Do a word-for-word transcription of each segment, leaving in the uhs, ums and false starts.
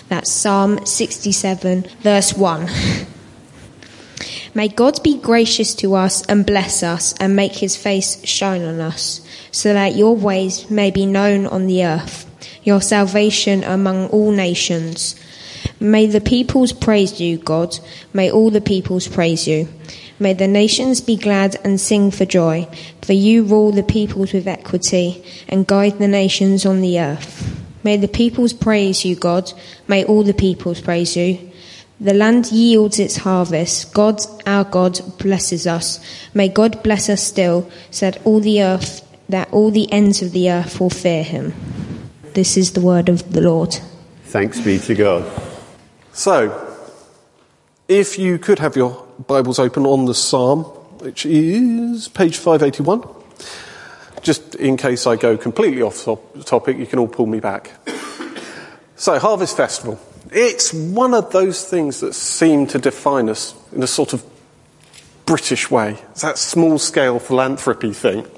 That's Psalm sixty-seven, verse one. May God be gracious to us and bless us and make his face shine on us, so that your ways may be known on the earth, your salvation among all nations. May the peoples praise you, God. May all the peoples praise you. May the nations be glad and sing for joy, for you rule the peoples with equity and guide the nations on the earth. May the peoples praise you, God. May all the peoples praise you. The land yields its harvest. God, our God, blesses us. May God bless us still, so that all the earth, that all the ends of the earth will fear him. This is the word of the Lord. Thanks be to God. So, if you could have your Bibles open on the Psalm, which is page five eighty-one. Just in case I go completely off topic, you can all pull me back. So, Harvest Festival. It's one of those things that seem to define us in a sort of British way. It's that small-scale philanthropy thing.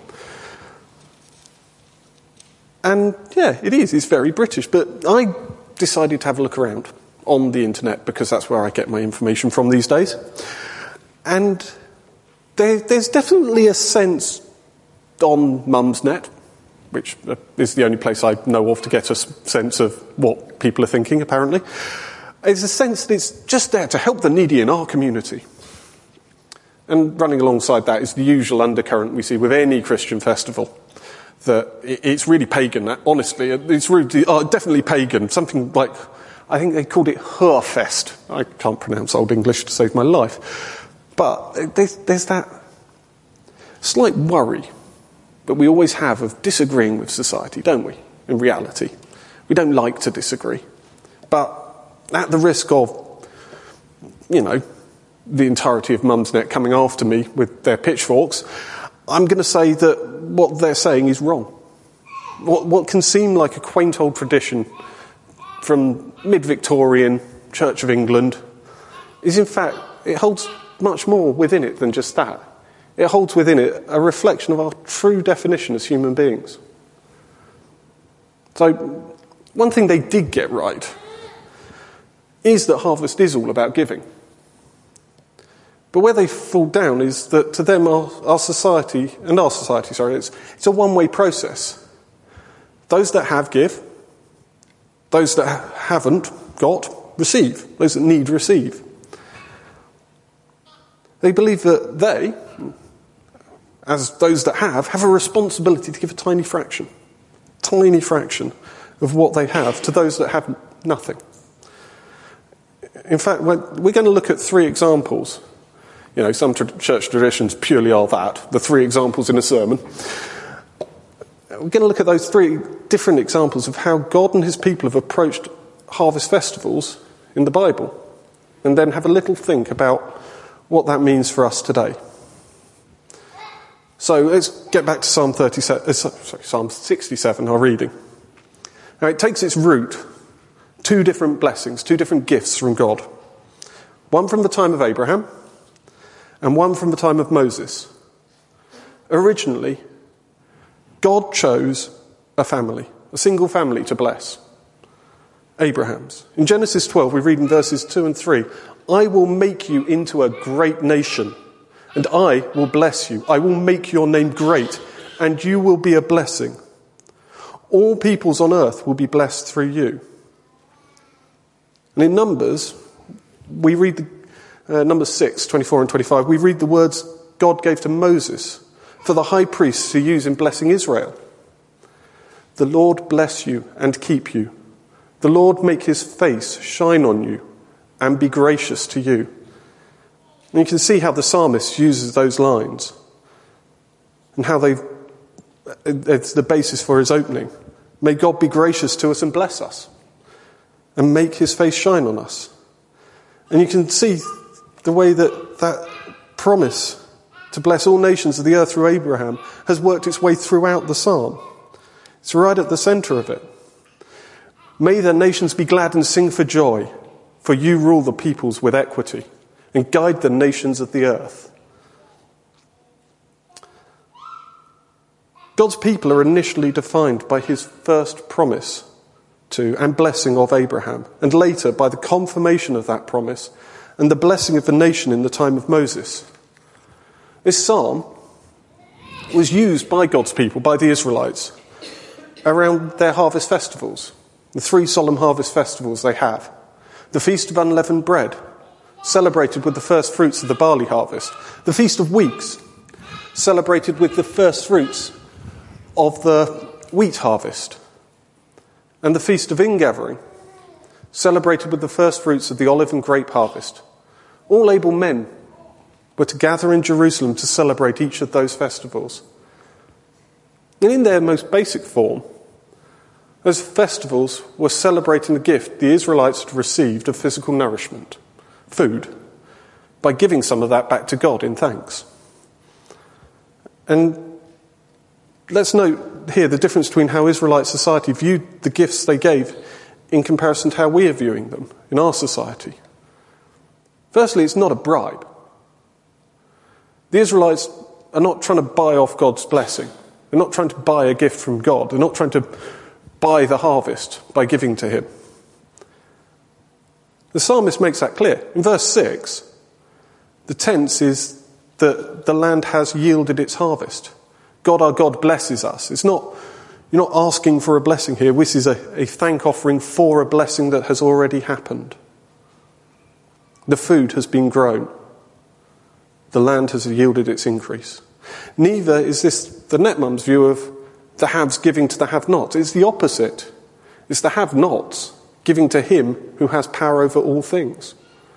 And, yeah, it is. It's very British. But I decided to have a look around on the internet because that's where I get my information from these days. And there, there's definitely a sense on Mumsnet, which is the only place I know of to get a sense of what people are thinking, apparently. There's a sense that it's just there to help the needy in our community. And running alongside that is the usual undercurrent we see with any Christian festival, that it's really pagan. Honestly, it's really, uh, definitely pagan. Something like, I think they called it Hurfest. I can't pronounce Old English to save my life. But there's, there's that slight worry that we always have of disagreeing with society, don't we, in reality? We don't like to disagree. But at the risk of, you know, the entirety of Mumsnet coming after me with their pitchforks, I'm going to say that what they're saying is wrong. What, what can seem like a quaint old tradition from mid-Victorian Church of England is, in fact, it holds much more within it than just that. It holds within it a reflection of our true definition as human beings. So, one thing they did get right is that harvest is all about giving. But where they fall down is that to them, our, our society, and our society, sorry, it's, it's a one-way process. Those that have, give. Those that ha- haven't got, receive. Those that need, receive. They believe that they, as those that have, have a responsibility to give a tiny fraction, tiny fraction of what they have to those that have nothing. In fact, we're going to look at three examples. You know, some tra- church traditions purely are that, the three examples in a sermon. We're going to look at those three different examples of how God and his people have approached harvest festivals in the Bible, and then have a little think about what that means for us today. So let's get back to Psalm thirty-seven, uh, sorry, Psalm sixty-seven, our reading. Now it takes its root, two different blessings, two different gifts from God. One from the time of Abraham, and one from the time of Moses. Originally, God chose a family, a single family to bless. Abraham's. In Genesis twelve, we read in verses two and three, I will make you into a great nation, and I will bless you. I will make your name great, and you will be a blessing. All peoples on earth will be blessed through you. And in Numbers, we read the Uh, Numbers six, twenty-four and twenty-five, we read the words God gave to Moses for the high priests to use in blessing Israel. The Lord bless you and keep you. The Lord make his face shine on you and be gracious to you. And you can see how the psalmist uses those lines and how they it's the basis for his opening. May God be gracious to us and bless us and make his face shine on us. And you can see the way that that promise to bless all nations of the earth through Abraham has worked its way throughout the psalm. It's right at the centre of it. May the nations be glad and sing for joy, for you rule the peoples with equity and guide the nations of the earth. God's people are initially defined by his first promise to and blessing of Abraham, and later by the confirmation of that promise and the blessing of the nation in the time of Moses. This psalm was used by God's people, by the Israelites, around their harvest festivals, the three solemn harvest festivals they have. The Feast of Unleavened Bread, celebrated with the first fruits of the barley harvest. The Feast of Weeks, celebrated with the first fruits of the wheat harvest. And the Feast of Ingathering, celebrated with the first fruits of the olive and grape harvest. All able men were to gather in Jerusalem to celebrate each of those festivals. And in their most basic form, those festivals were celebrating the gift the Israelites had received of physical nourishment, food, by giving some of that back to God in thanks. And let's note here the difference between how Israelite society viewed the gifts they gave in comparison to how we are viewing them in our society. Firstly, it's not a bribe. The Israelites are not trying to buy off God's blessing. They're not trying to buy a gift from God. They're not trying to buy the harvest by giving to him. The psalmist makes that clear. In verse six, the tense is that the land has yielded its harvest. God our God blesses us. It's not, you're not asking for a blessing here. This is a, a thank offering for a blessing that has already happened. The food has been grown. The land has yielded its increase. Neither is this the Netmum's view of the haves giving to the have-nots. It's the opposite. It's the have-nots giving to him who has power over all things.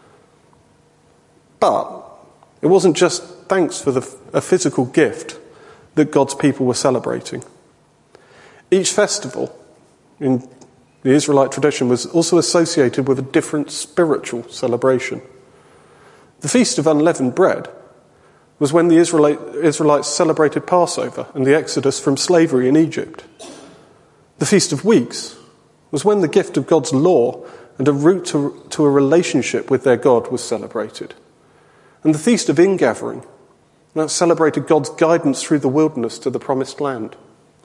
But it wasn't just thanks for the, a physical gift that God's people were celebrating. Each festival in the Israelite tradition was also associated with a different spiritual celebration. The Feast of Unleavened Bread was when the Israelite, Israelites celebrated Passover and the exodus from slavery in Egypt. The Feast of Weeks was when the gift of God's law and a route to, to a relationship with their God was celebrated. And the Feast of Ingathering, that celebrated God's guidance through the wilderness to the promised land.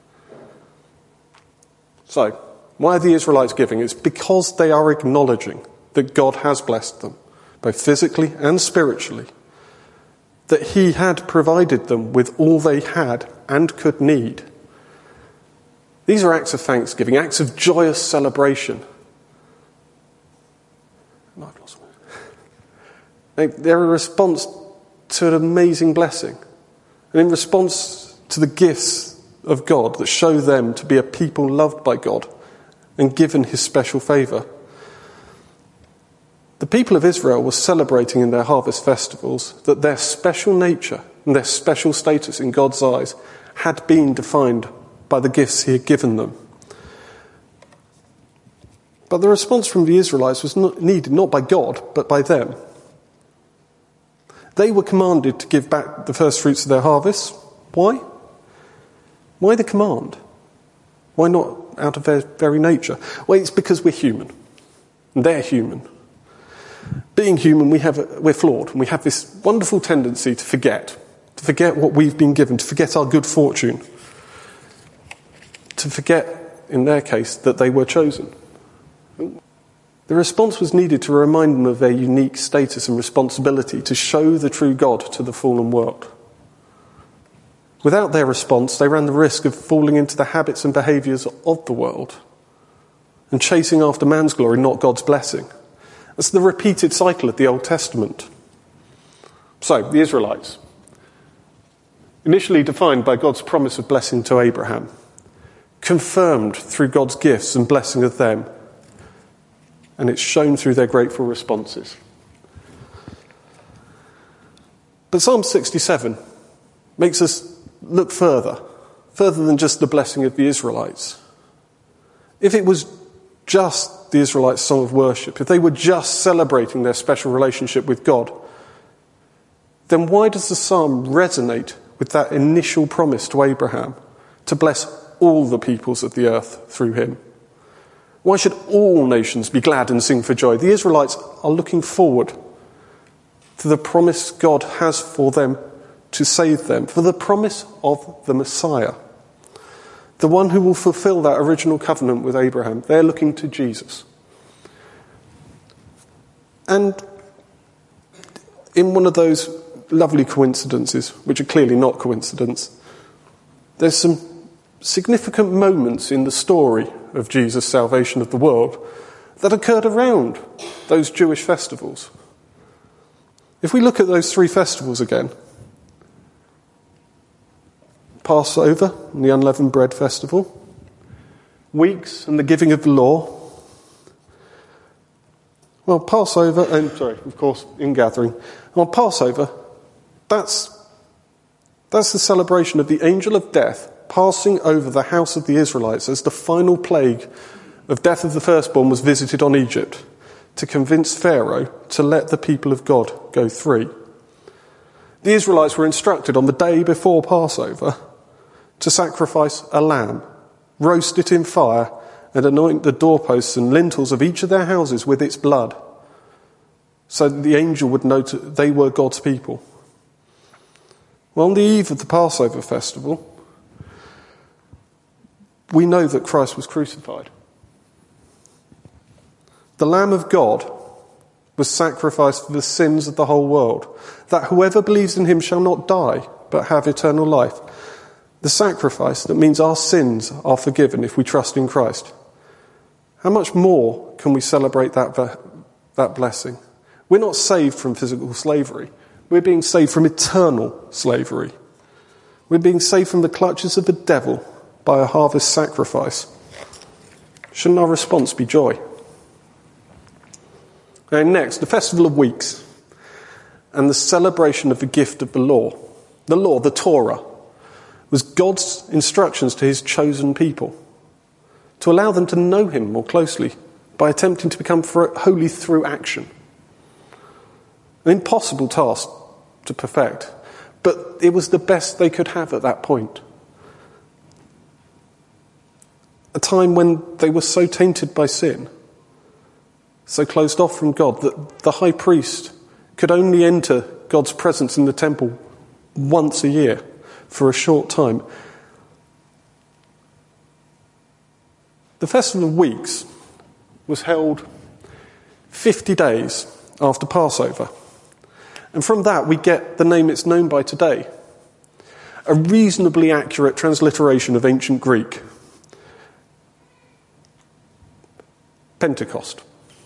So, why are the Israelites giving? It's because they are acknowledging that God has blessed them, both physically and spiritually, that he had provided them with all they had and could need. These are acts of thanksgiving, acts of joyous celebration. No, I've lost my... They're a response to an amazing blessing, and in response to the gifts of God that show them to be a people loved by God and given his special favour. The people of Israel were celebrating in their harvest festivals that their special nature and their special status in God's eyes had been defined by the gifts he had given them. But the response from the Israelites was not needed not by God, but by them. They were commanded to give back the first fruits of their harvest. Why? Why the command? Why not out of their very nature? Well, it's because we're human. And they're human. Being human, we have a, we're flawed, and we have this wonderful tendency to forget, to forget what we've been given, to forget our good fortune, to forget, in their case, that they were chosen. The response was needed to remind them of their unique status and responsibility to show the true God to the fallen world. Without their response, they ran the risk of falling into the habits and behaviours of the world and chasing after man's glory, not God's blessing. That's the repeated cycle of the Old Testament. So, the Israelites, initially defined by God's promise of blessing to Abraham, confirmed through God's gifts and blessing of them, and it's shown through their grateful responses. But Psalm sixty-seven makes us look further, further than just the blessing of the Israelites. If it was just the Israelites' song of worship, if they were just celebrating their special relationship with God, then why does the psalm resonate with that initial promise to Abraham to bless all the peoples of the earth through him? Why should all nations be glad and sing for joy? The Israelites are looking forward to the promise God has for them to save them, for the promise of the Messiah. the one who will fulfill that original covenant with Abraham. They're looking to Jesus. And in one of those lovely coincidences, which are clearly not coincidence, there's some significant moments in the story of Jesus' salvation of the world that occurred around those Jewish festivals. If we look at those three festivals again, Passover and the unleavened bread festival, weeks and the giving of the law. Well, Passover, and sorry, of course, ingathering. Well, Passover, that's that's the celebration of the angel of death passing over the house of the Israelites as the final plague of death of the firstborn was visited on Egypt to convince Pharaoh to let the people of God go free. The Israelites were instructed on the day before Passover to sacrifice a lamb, roast it in fire, and anoint the doorposts and lintels of each of their houses with its blood, so that the angel would know to, they were God's people. Well, on the eve of the Passover festival, we know that Christ was crucified. The Lamb of God was sacrificed for the sins of the whole world, that whoever believes in him shall not die, but have eternal life. The sacrifice that means our sins are forgiven if we trust in Christ. How much more can we celebrate that, that blessing? We're not saved from physical slavery. We're being saved from eternal slavery. We're being saved from the clutches of the devil by a harvest sacrifice. Shouldn't our response be joy? And next, the Festival of Weeks and the celebration of the gift of the law. The law, the Torah, was God's instructions to his chosen people to allow them to know him more closely by attempting to become holy through action. An impossible task to perfect, but it was the best they could have at that point. A time when they were so tainted by sin, so closed off from God, that the high priest could only enter God's presence in the temple once a year for a short time. The Festival of Weeks was held fifty days after Passover. And from that we get the name it's known by today. A reasonably accurate transliteration of ancient Greek. Pentecost.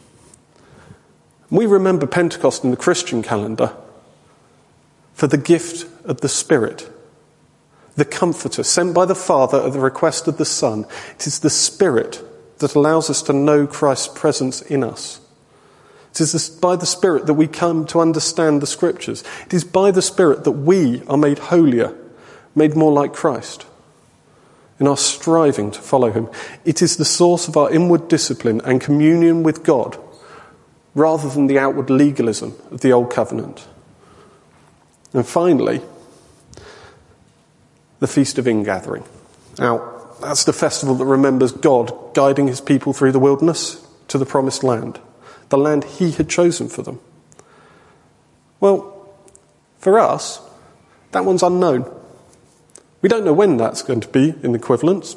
We remember Pentecost in the Christian calendar for the gift of the Spirit, the Comforter, sent by the Father at the request of the Son. It is the Spirit that allows us to know Christ's presence in us. It is by the Spirit that we come to understand the Scriptures. It is by the Spirit that we are made holier, made more like Christ in our striving to follow him. It is the source of our inward discipline and communion with God, rather than the outward legalism of the Old Covenant. And finally, the Feast of Ingathering. Now, that's the festival that remembers God guiding his people through the wilderness to the promised land, the land he had chosen for them. Well, for us, that one's unknown. We don't know when that's going to be in equivalence,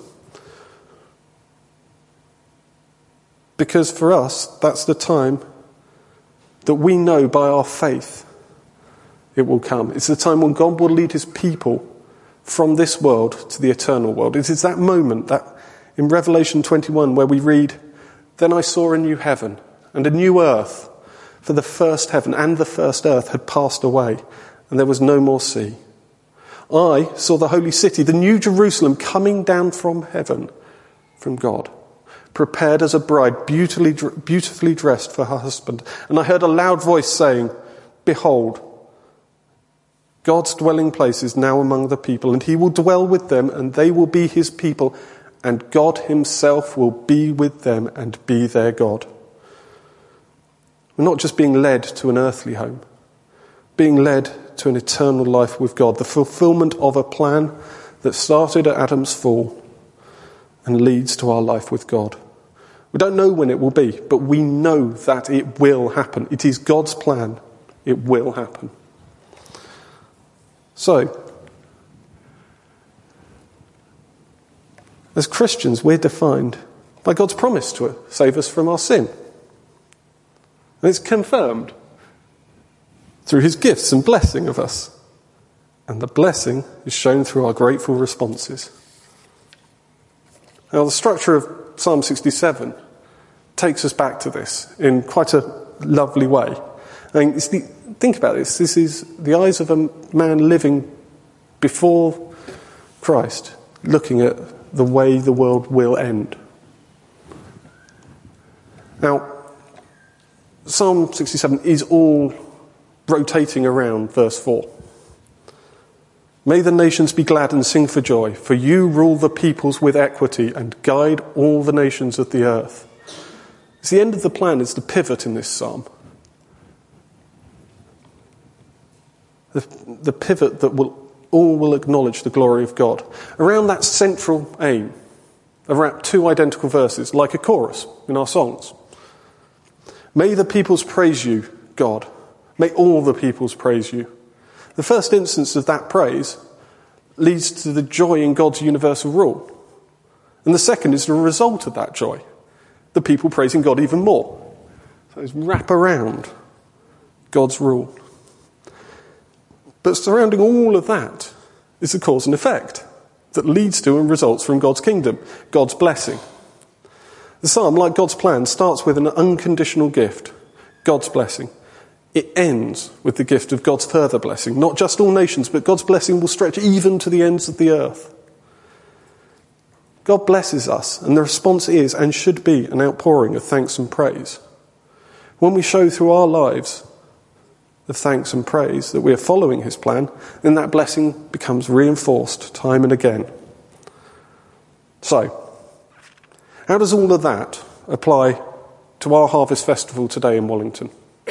because for us, that's the time that we know by our faith it will come. It's the time when God will lead his people from this world to the eternal world. It is that moment that in Revelation twenty-one where we read, "Then I saw a new heaven and a new earth, for the first heaven and the first earth had passed away, and there was no more sea. I saw the holy city, the new Jerusalem, coming down from heaven, from God, prepared as a bride, beautifully, beautifully dressed for her husband. And I heard a loud voice saying, 'Behold, God's dwelling place is now among the people, and he will dwell with them, and they will be his people, and God himself will be with them and be their God.'" We're not just being led to an earthly home, being led to an eternal life with God, the fulfillment of a plan that started at Adam's fall and leads to our life with God. We don't know when it will be, but we know that it will happen. It is God's plan. It will happen. So, As Christians, we're defined by God's promise to save us from our sin. And it's confirmed through his gifts and blessing of us. And the blessing is shown through our grateful responses. Now, the structure of Psalm sixty-seven takes us back to this in quite a lovely way. I mean, it's the, think about this. This is the eyes of a man living before Christ, looking at the way the world will end. Now, Psalm sixty-seven is all rotating around verse four. May the nations be glad and sing for joy, for you rule the peoples with equity and guide all the nations of the earth. It's the end of the plan is the pivot in this psalm. The, the pivot that will all will acknowledge the glory of God. Around that central aim, around two identical verses, like a chorus in our songs. May the peoples praise you, God. May all the peoples praise you. The first instance of that praise leads to the joy in God's universal rule. And the second is the result of that joy, the people praising God even more. So it's wrap around God's rule. But surrounding all of that is the cause and effect that leads to and results from God's kingdom, God's blessing. The psalm, like God's plan, starts with an unconditional gift, God's blessing. It ends with the gift of God's further blessing. Not just all nations, but God's blessing will stretch even to the ends of the earth. God blesses us, and the response is and should be an outpouring of thanks and praise. When we show through our lives the thanks and praise that we are following his plan, then that blessing becomes reinforced time and again. So, how does all of that apply to our Harvest Festival today in Wallington?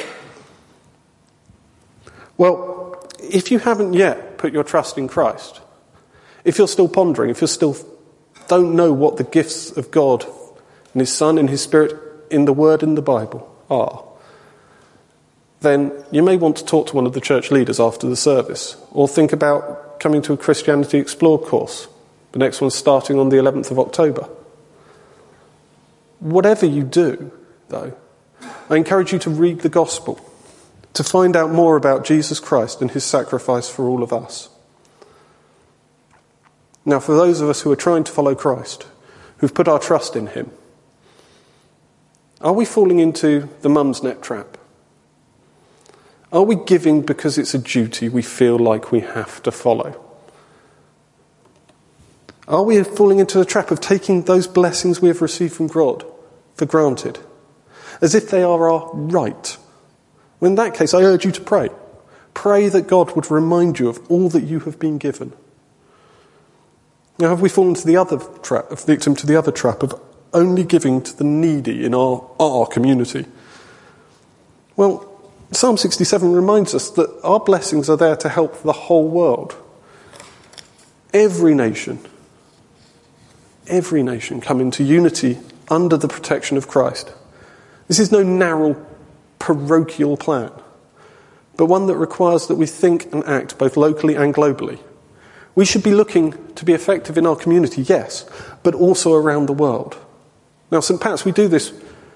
Well, if you haven't yet put your trust in Christ, if you're still pondering, if you still don't know what the gifts of God and his Son and his Spirit in the Word in the Bible are, then you may want to talk to one of the church leaders after the service, or think about coming to a Christianity Explored course. The next one's starting on the eleventh of October. Whatever you do, though, I encourage you to read the Gospel, to find out more about Jesus Christ and his sacrifice for all of us. Now, for those of us who are trying to follow Christ, who've put our trust in him, are we falling into the mum's net trap? Are we giving because it's a duty we feel like we have to follow? Are we falling into the trap of taking those blessings we have received from God for granted, as if they are our right? Well, in that case, I urge you to pray. Pray that God would remind you of all that you have been given. Now, have we fallen to the other trap, victim to the other trap of only giving to the needy in our, our community? Well, Psalm sixty-seven reminds us that our blessings are there to help the whole world. Every nation, every nation come into unity under the protection of Christ. This is no narrow parochial plan, but one that requires that we think and act both locally and globally. We should be looking to be effective in our community, yes, but also around the world. Now, Saint Pat's, we do this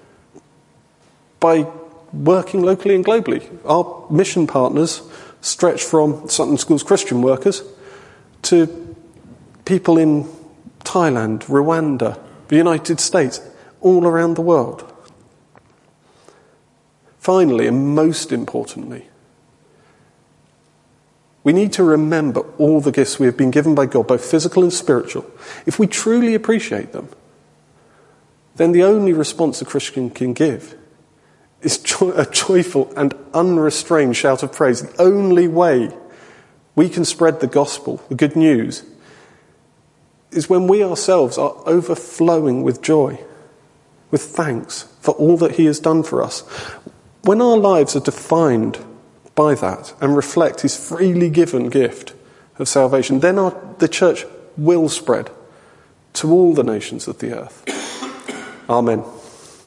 by working locally and globally. Our mission partners stretch from Sutton School's Christian workers to people in Thailand, Rwanda, the United States, all around the world. Finally, and most importantly, we need to remember all the gifts we have been given by God, both physical and spiritual. If we truly appreciate them, then the only response a Christian can give is joy, a joyful and unrestrained shout of praise. The only way we can spread the gospel, the good news, is when we ourselves are overflowing with joy, with thanks for all that he has done for us. When our lives are defined by that and reflect his freely given gift of salvation, then our, the church will spread to all the nations of the earth. Amen.